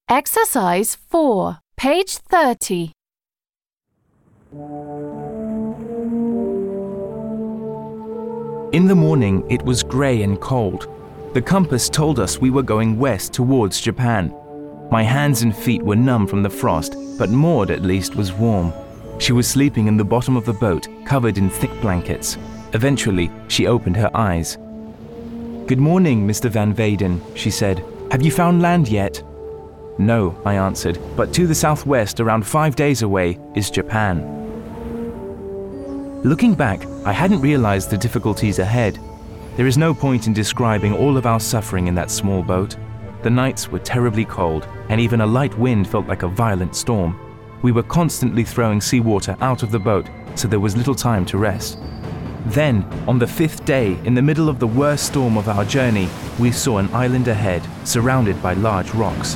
Exercise 4, page 30. In the morning, it was grey and cold. The compass told us we were going west towards Japan. My hands and feet were numb from the frost, but Maud at least was warm. She was sleeping in the bottom of the boat, covered in thick blankets. Eventually, she opened her eyes. "Good morning, Mr. Van Weyden," she said. "Have you found land yet?" "No," I answered, "but to the southwest, around 5 days away, is Japan." Looking back, I hadn't realized the difficulties ahead. There is no point in describing all of our suffering in that small boat. The nights were terribly cold, and even a light wind felt like a violent storm. We were constantly throwing seawater out of the boat, so there was little time to rest. Then, on the 5th day, in the middle of the worst storm of our journey, we saw an island ahead, surrounded by large rocks.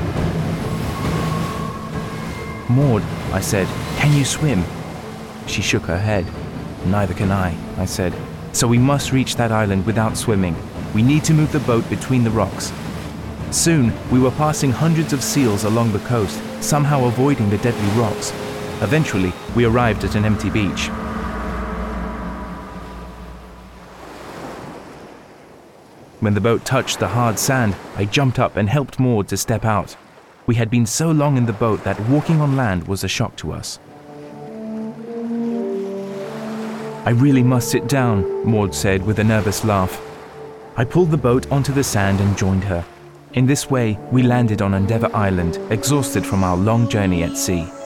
"Maud," I said, "can you swim?" She shook her head. "Neither can I said. "So we must reach that island without swimming. We need to move the boat between the rocks." Soon, we were passing hundreds of seals along the coast, somehow avoiding the deadly rocks. Eventually, we arrived at an empty beach. When the boat touched the hard sand, I jumped up and helped Maud to step out. We had been so long in the boat that walking on land was a shock to us. "I really must sit down," Maud said with a nervous laugh. I pulled the boat onto the sand and joined her. In this way, we landed on Endeavour Island, exhausted from our long journey at sea.